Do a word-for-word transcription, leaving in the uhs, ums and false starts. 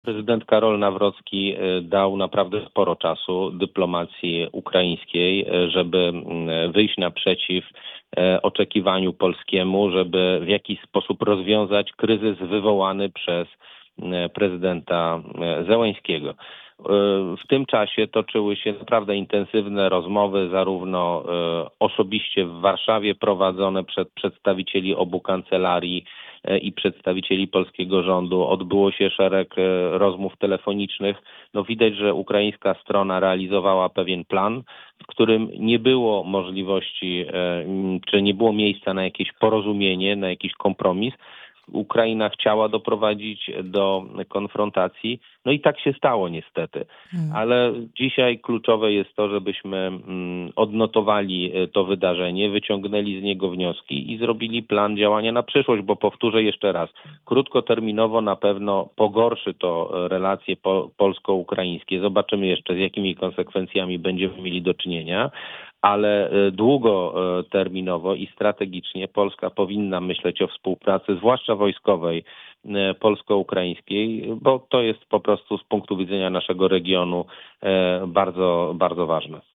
Prezydent Karol Nawrocki dał naprawdę sporo czasu dyplomacji ukraińskiej, żeby wyjść naprzeciw oczekiwaniu polskiemu, żeby w jakiś sposób rozwiązać kryzys wywołany przez prezydenta Zełenskiego. W tym czasie toczyły się naprawdę intensywne rozmowy, zarówno osobiście w Warszawie prowadzone przez przedstawicieli obu kancelarii i przedstawicieli polskiego rządu. Odbyło się szereg rozmów telefonicznych. No widać, że ukraińska strona realizowała pewien plan, w którym nie było możliwości, czy nie było miejsca na jakieś porozumienie, na jakiś kompromis. Ukraina chciała doprowadzić do konfrontacji, no i tak się stało niestety. Hmm. Ale dzisiaj kluczowe jest to, żebyśmy odnotowali to wydarzenie, wyciągnęli z niego wnioski i zrobili plan działania na przyszłość, bo powtórzę jeszcze raz, krótkoterminowo na pewno pogorszy to relacje po, polsko-ukraińskie. Zobaczymy jeszcze, z jakimi konsekwencjami będziemy mieli do czynienia. Ale długoterminowo i strategicznie Polska powinna myśleć o współpracy, zwłaszcza wojskowej, polsko-ukraińskiej, bo to jest po prostu z punktu widzenia naszego regionu bardzo, bardzo ważne.